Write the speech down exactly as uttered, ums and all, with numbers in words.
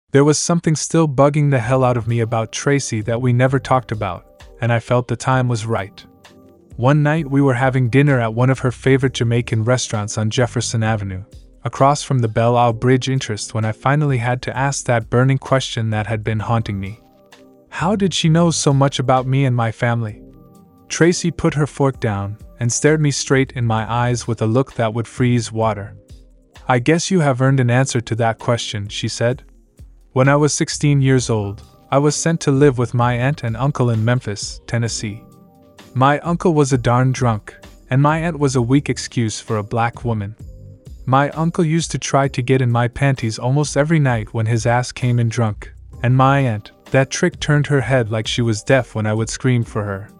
There was something still bugging the hell out of me about Tracy that we never talked about, and I felt the time was right. One night we were having dinner at one of her favorite Jamaican restaurants on Jefferson Avenue, across from the Belle Isle Bridge interest, when I finally had to ask that burning question that had been haunting me. How did she know so much about me and my family? Tracy put her fork down and stared me straight in my eyes with a look that would freeze water. I guess you have earned an answer to that question, she said. When I was sixteen years old, I was sent to live with my aunt and uncle in Memphis, Tennessee. My uncle was a darn drunk, and my aunt was a weak excuse for a black woman. My uncle used to try to get in my panties almost every night when his ass came in drunk, and my aunt, that trick turned her head like she was deaf when I would scream for her.